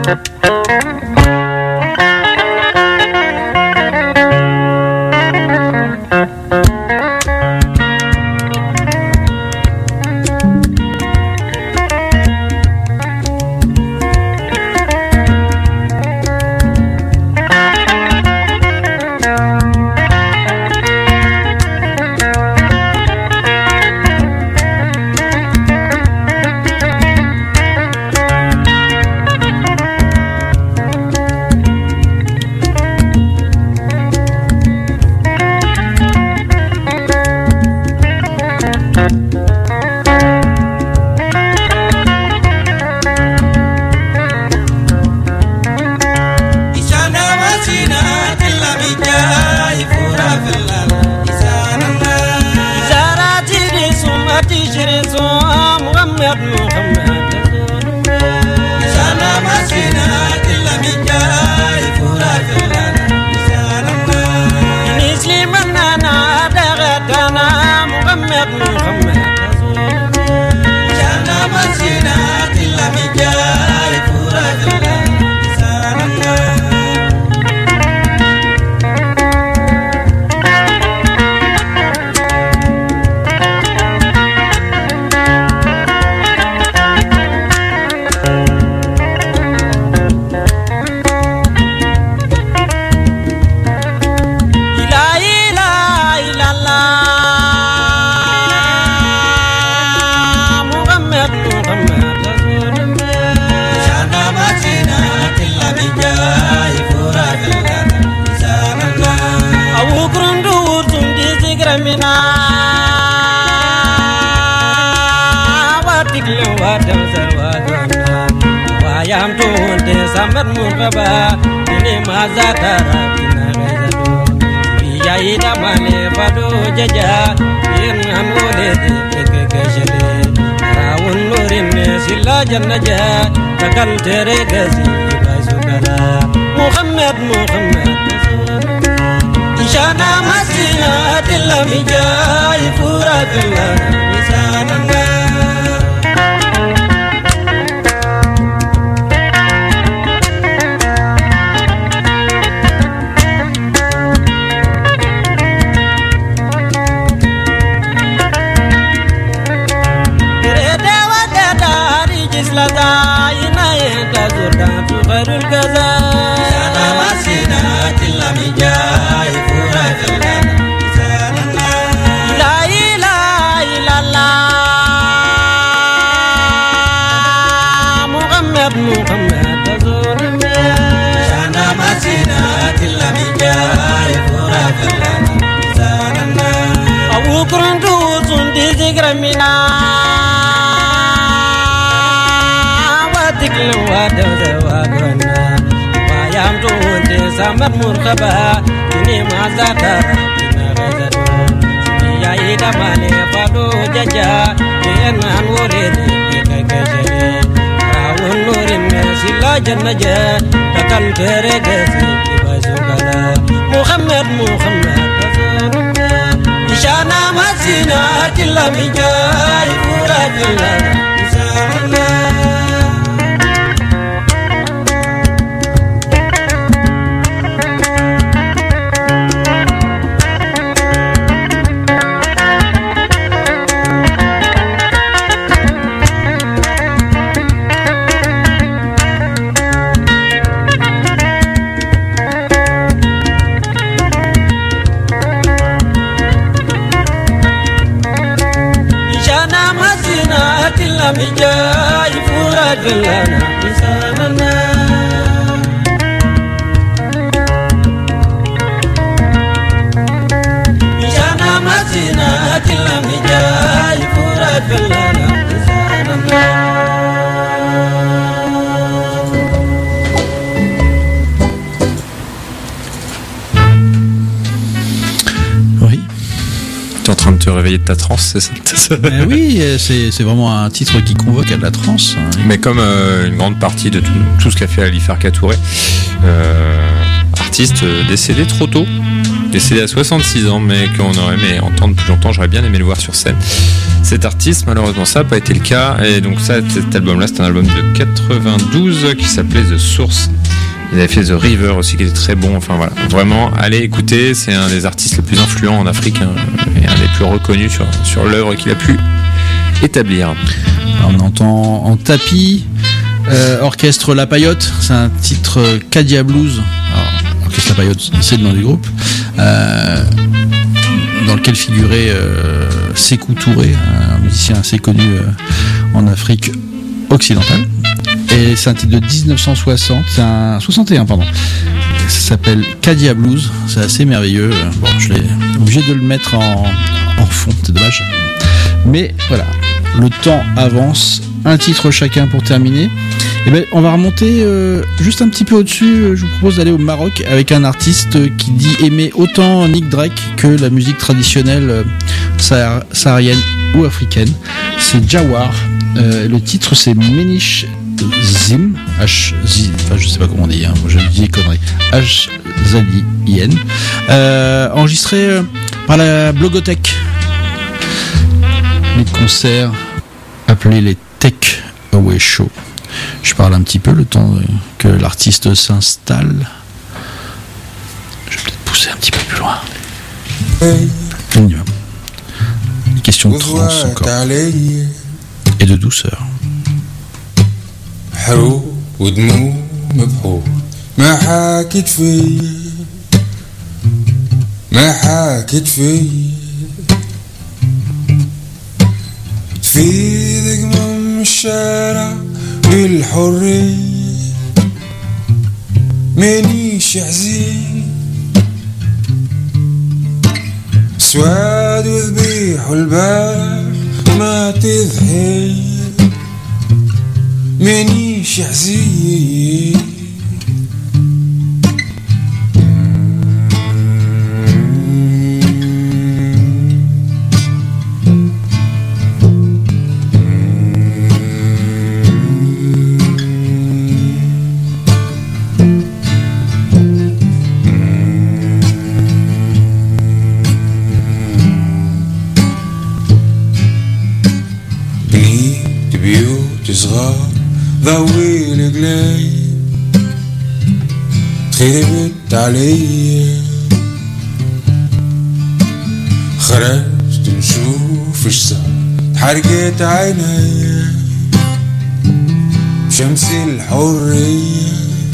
En train de te réveiller de ta transe, c'est ça? Oui, c'est vraiment un titre qui convoque à de la transe. Mais comme une grande partie de tout ce qu'a fait Ali Farka Touré, artiste décédé trop tôt. décédé à 66 ans, mais qu'on aurait aimé entendre plus longtemps. J'aurais bien aimé le voir sur scène. Cet artiste, malheureusement, ça n'a pas été le cas. Et donc ça, cet album-là, c'est un album de 92 qui s'appelait The Source. Il avait fait The River aussi, qui était très bon. Enfin voilà, vraiment, allez écouter. C'est un des artistes les plus influents en Afrique, hein, et un des plus reconnus sur l'œuvre qu'il a pu établir. Alors, on entend en tapis, Orchestre La Paillote. C'est un titre Cadia Blues. Alors, Orchestre La Paillote, c'est le nom du groupe. Dans lequel figurait Sékou Touré, un musicien assez connu en Afrique occidentale. Et c'est un titre de 1960, 61 pardon. Ça s'appelle Cadia Blues, c'est assez merveilleux. Bon, je l'ai obligé de le mettre en fond, c'est dommage. Mais voilà, le temps avance, un titre chacun pour terminer. Et ben, on va remonter juste un petit peu au-dessus. Je vous propose d'aller au Maroc avec un artiste qui dit aimer autant Nick Drake que la musique traditionnelle saharienne ou africaine. C'est Jawar. Le titre c'est Menish Zim, enfin, je sais pas comment on dit, hein, je dis des conneries. H-Z-I-N. Enregistré par la Blogothèque. Les concerts appelés les Tech Away Show. Je parle un petit peu le temps que l'artiste s'installe. Je vais peut-être pousser un petit peu plus loin. On y va. Une question de trance encore. Et de douceur. حروق ودموع مبحور ما حاكت فيا ما حاكت فيا تفيدك من الشارع بالحرية مانيش حزين سواد وذبيح والبارح ما تضحي مانيش حزين بنيت بيوت صغار ضوي القلايب خربت عليا خرجت نشوف اش صار حرقت عينيا بشمس الحرية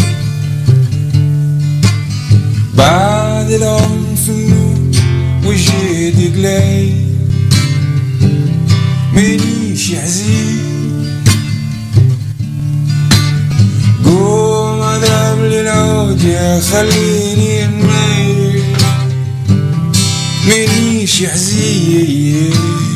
بعد العنف النور وجهي قلايب مانيش حزين قوم اذهب للعود يا خليني نميل مانيش حزين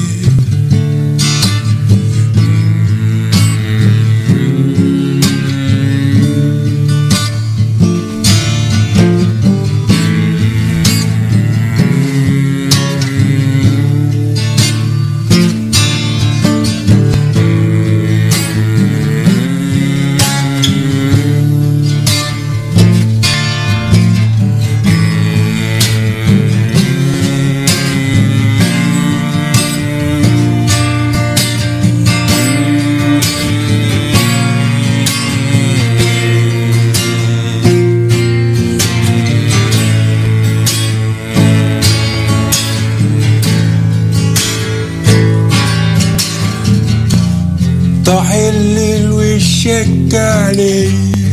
طاح الليل وشك علي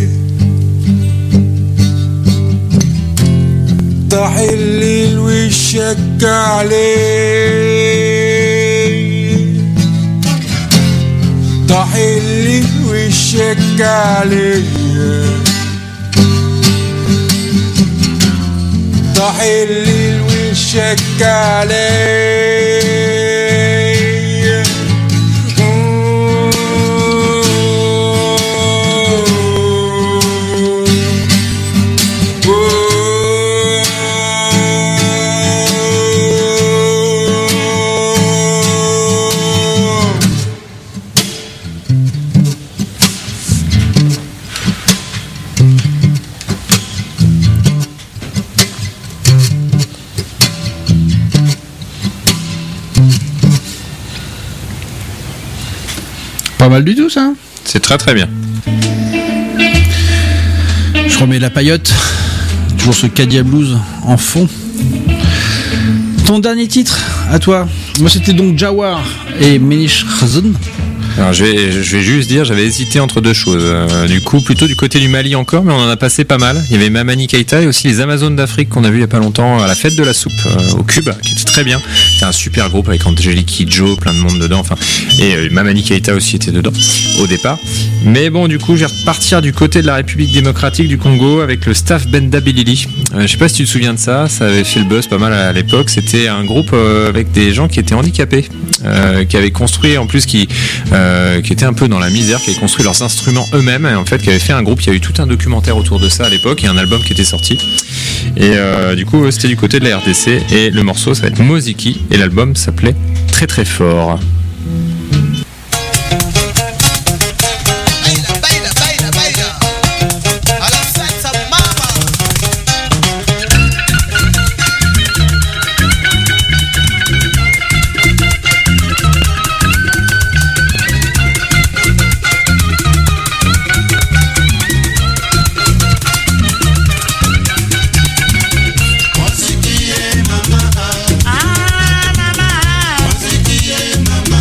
طاح الليل وشك علي طاح الليل وشك علي طاح الليل وشك علي mal du tout ça. C'est très très bien. Je remets la paillote. Toujours ce Cadia Blues en fond. Ton dernier titre, à toi. Moi c'était donc Jawar et Menish Khazan. Alors je vais juste dire, j'avais hésité entre deux choses. Du coup, plutôt du côté du Mali encore, mais on en a passé pas mal. Il y avait Mamani Keita et aussi les Amazones d'Afrique qu'on a vu il y a pas longtemps à la fête de la soupe au Cube, qui était très bien. C'était un super groupe avec Angelique Kidjo, plein de monde dedans. Enfin, et Mamani Keita aussi était dedans au départ. Mais bon, du coup, je vais repartir du côté de la République démocratique du Congo avec le Staff Benda Bilili. Je sais pas si tu te souviens de ça. Ça avait fait le buzz pas mal à l'époque. C'était un groupe avec des gens qui étaient handicapés, qui avaient construit en plus qui étaient un peu dans la misère, qui avaient construit leurs instruments eux-mêmes et en fait qui avaient fait un groupe. Il y a eu tout un documentaire autour de ça à l'époque et un album qui était sorti. Et du coup, c'était du côté de la RDC et le morceau ça va être Moziki et l'album s'appelait Très Très Fort. Mama.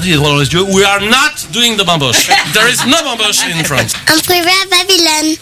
ordi les droits dans les yeux. We are not doing the bamboche. There is no bamboche in France. En privé à Babylone.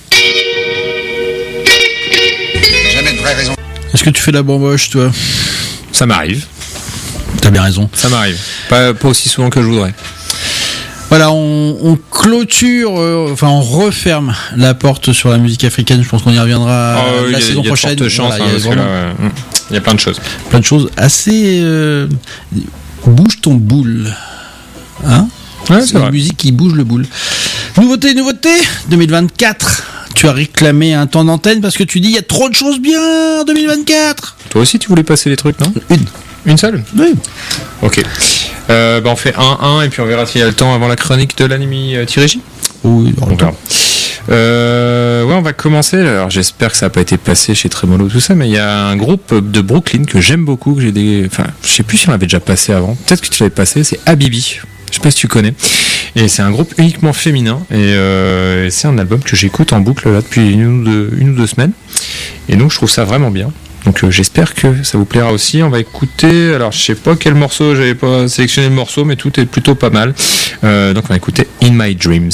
Jamais de vraie raison. Est-ce que tu fais la bamboche, toi? Ça m'arrive. T'as bien raison. Ça m'arrive. Pas aussi souvent que je voudrais. Voilà, on clôture, on referme la porte sur la musique africaine. Je pense qu'on y reviendra la saison prochaine. Il y a de fortes chances, Voilà, parce que là, il y a plein de choses. Plein de choses assez. Bouge ton boule. Hein? Ouais, c'est une musique qui bouge le boule. Nouveauté 2024. Tu as réclamé un temps d'antenne parce que tu dis il y a trop de choses bien en 2024. Toi aussi, tu voulais passer des trucs, non? Une seule? Oui. Ok. On fait 1-1 et puis on verra s'il y a le temps avant la chronique de l'Animi Tirégi. Oui, on verra. On va commencer. Alors j'espère que ça n'a pas été passé chez Tremolo tout ça, mais il y a un groupe de Brooklyn que j'aime beaucoup, que je sais plus si on l'avait déjà passé avant. Peut-être que tu l'avais passé. C'est Habibi. Je sais pas si tu connais. Et c'est un groupe uniquement féminin et c'est un album que j'écoute en boucle là depuis une ou deux semaines. Et donc je trouve ça vraiment bien. Donc j'espère que ça vous plaira aussi. On va écouter, alors je sais pas quel morceau, j'avais pas sélectionné le morceau, mais tout est plutôt pas mal. Donc on va écouter In My Dreams.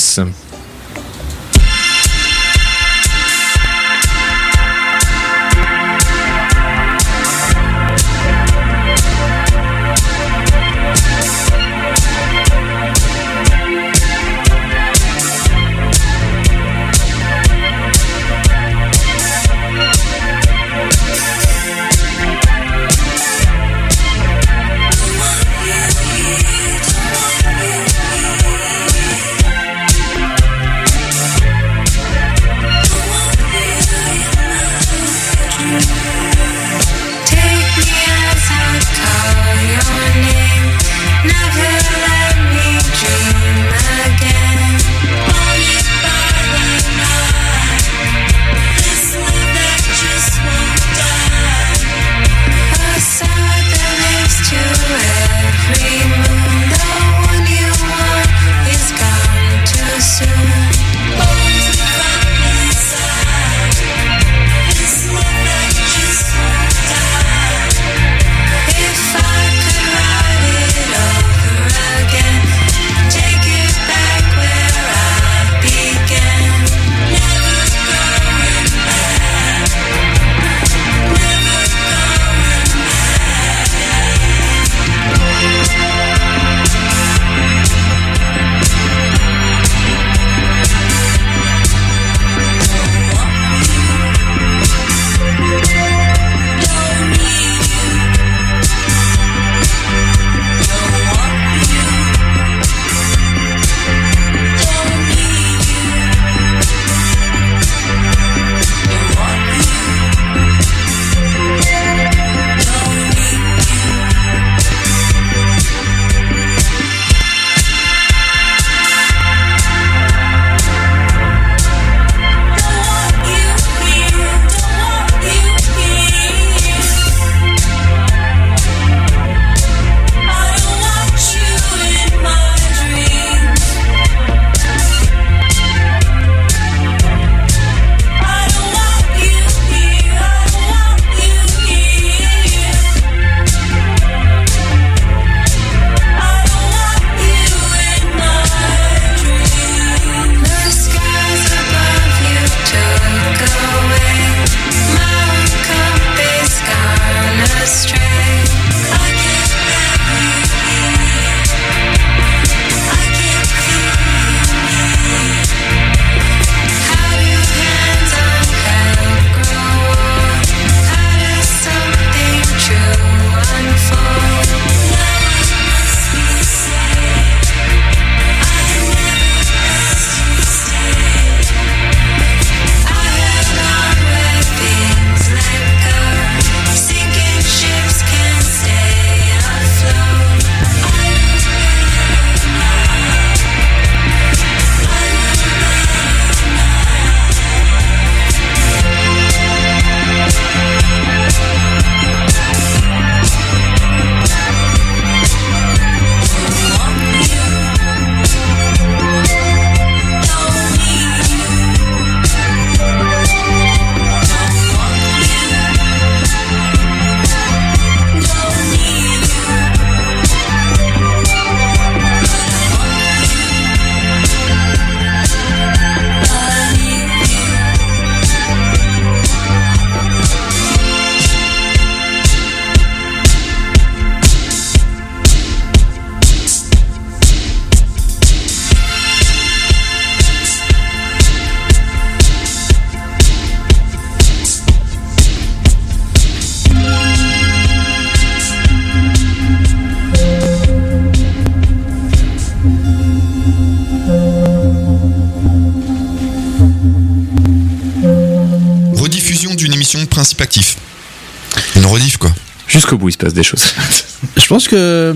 une émission de principe actif. Une rediff, quoi. Jusqu'au bout, il se passe des choses. Je pense que.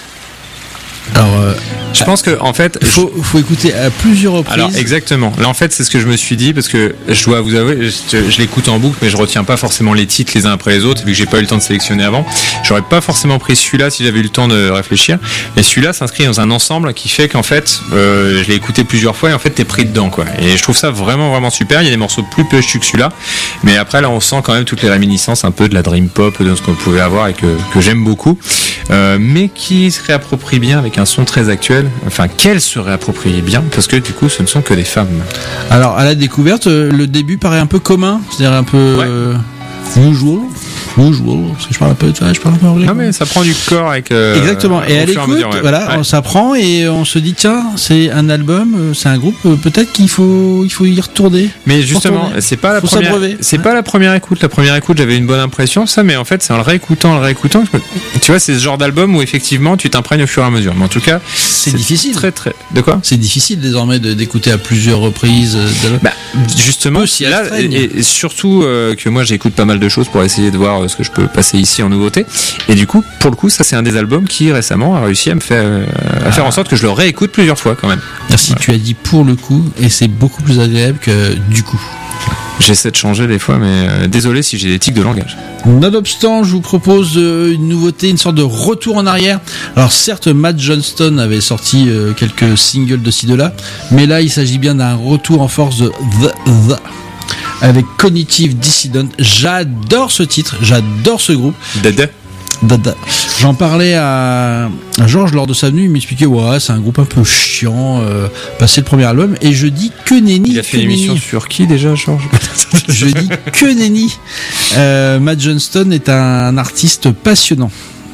Alors, je pense que en fait, il faut écouter à plusieurs reprises. Alors exactement. Là en fait, c'est ce que je me suis dit parce que je dois vous avouer, je l'écoute en boucle, mais je retiens pas forcément les titres les uns après les autres vu que j'ai pas eu le temps de sélectionner avant. J'aurais pas forcément pris celui-là si j'avais eu le temps de réfléchir. Mais celui-là s'inscrit dans un ensemble qui fait qu'en fait, je l'ai écouté plusieurs fois et en fait t'es pris dedans quoi. Et je trouve ça vraiment vraiment super. Il y a des morceaux plus pêchus que celui-là, mais après là on sent quand même toutes les réminiscences un peu de la dream pop de ce qu'on pouvait avoir et que j'aime beaucoup, mais qui se réapproprie bien avec un son très actuel, enfin qu'elle se réapproprie bien parce que du coup ce ne sont que des femmes. Alors à la découverte, le début paraît un peu commun, c'est-à-dire un peu usual, parce que je parle un peu anglais. Non mais ça prend du corps avec exactement. Et à l'écoute, voilà, ça prend et on se dit tiens, c'est un album, c'est un groupe, peut-être qu'il faut y retourner. Mais justement, c'est pas la première, pas la première écoute. La première écoute, j'avais une bonne impression, ça, mais en fait, c'est en le réécoutant, tu vois, c'est ce genre d'album où effectivement, tu t'imprègnes au fur et à mesure. Mais en tout cas, c'est difficile. Très. De quoi ? C'est difficile désormais d'écouter à plusieurs reprises. Justement, là, et surtout que moi, j'écoute pas mal de choses pour essayer de voir ce que je peux passer ici en nouveauté. Et du coup, pour le coup, ça c'est un des albums qui récemment a réussi à me faire faire en sorte que je le réécoute plusieurs fois quand même. Merci, voilà. Tu as dit pour le coup, et c'est beaucoup plus agréable que du coup. J'essaie de changer des fois, mais désolé si j'ai des tics de langage. Nonobstant, je vous propose une nouveauté, une sorte de retour en arrière. Alors certes, Matt Johnston avait sorti quelques singles de ci de là, mais là il s'agit bien d'un retour en force de The avec Cognitive Dissident. J'adore ce titre, j'adore ce groupe. Dada. J'en parlais à Georges lors de sa venue, il m'expliquait ouais, c'est un groupe un peu chiant, passé le premier album, et je dis que nenni. Il a fait une émission sur qui déjà, Georges? Je dis que nenni. Matt Johnston est un artiste passionnant.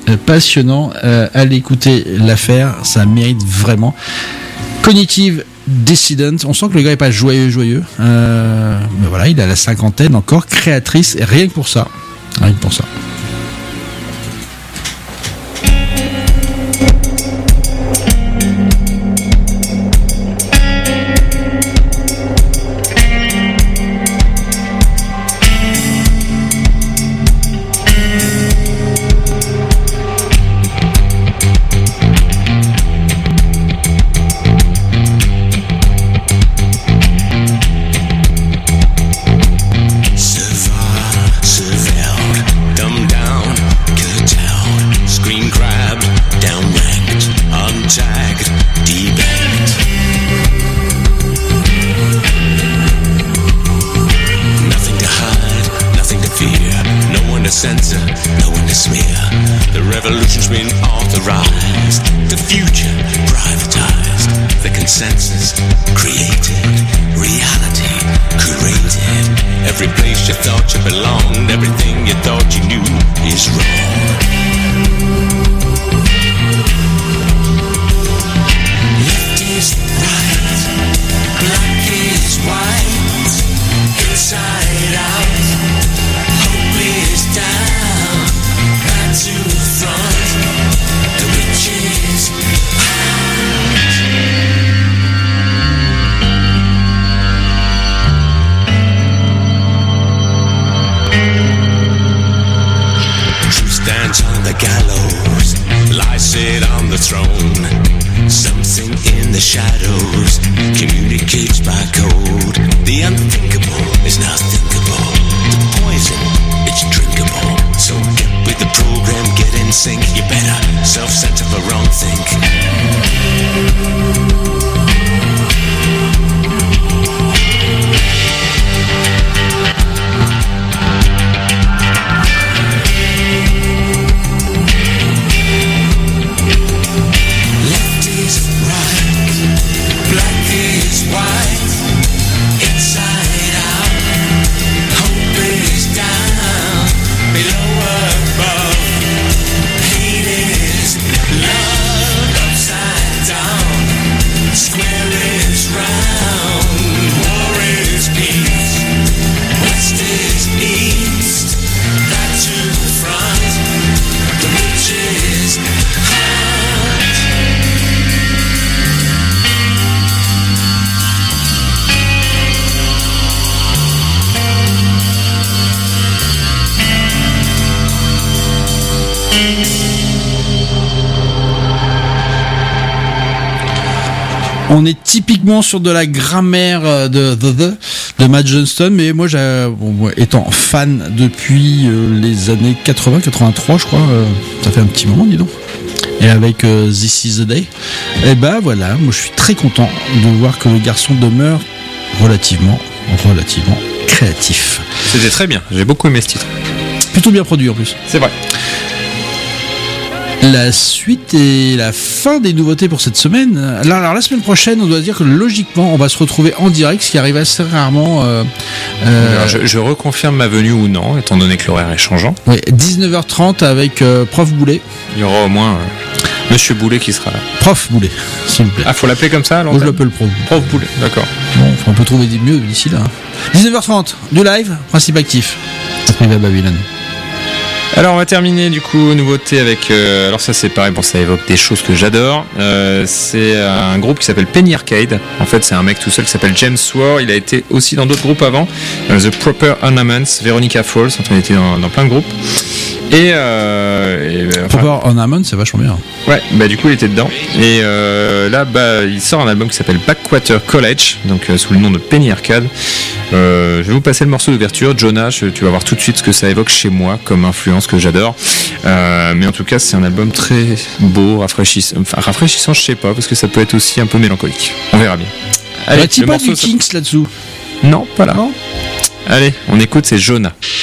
Allez écouter l'affaire, ça mérite vraiment. Cognitive Dissident, on sent que le gars est pas joyeux. Mais voilà, il a la cinquantaine encore, créatrice, et rien que pour ça. typiquement sur de la grammaire de Matt Johnston, mais moi, moi, étant fan depuis les années 80-83, je crois, ça fait un petit moment, dis donc. Et avec This Is The Day, et ben voilà, moi je suis très content de voir que le garçon demeure relativement créatif. C'était très bien, j'ai beaucoup aimé ce titre. Plutôt bien produit en plus. C'est vrai. La suite et la fin des nouveautés pour cette semaine. Alors la semaine prochaine, on doit dire que logiquement, on va se retrouver en direct, ce qui arrive assez rarement. Alors, je reconfirme ma venue ou non, étant donné que l'horaire est changeant. Oui, 19h30 avec Prof Boulet. Il y aura au moins Monsieur Boulet qui sera là. Prof Boulet, s'il vous plaît. Ah, faut l'appeler comme ça alors. Moi, je l'appelle Prof. Prof Boulet, d'accord. Bon, on peut trouver mieux d'ici là. 19h30, du live, principe actif. Privé à Babylone. Alors on va terminer du coup nouveauté avec alors ça c'est pareil, bon ça évoque des choses que j'adore. C'est un groupe qui s'appelle Penny Arcade. En fait c'est un mec tout seul qui s'appelle James Swore. Il a été aussi dans d'autres groupes avant, The Proper Ornaments, Veronica Falls. Enfin il était dans plein de groupes. Et Proper Ornaments, c'est vachement bien. Ouais, bah du coup il était dedans. Et là bah il sort un album qui s'appelle Backwater College, donc sous le nom de Penny Arcade. Je vais vous passer le morceau d'ouverture. Jonas, tu vas voir tout de suite ce que ça évoque chez moi comme influence que j'adore. Mais en tout cas, c'est un album très beau, rafraîchissant. Enfin, rafraîchissant, je sais pas, parce que ça peut être aussi un peu mélancolique. On verra bien. Allez, tu pas du Kinks là-dessous? Non, pas là. Allez, on écoute, c'est Jonah.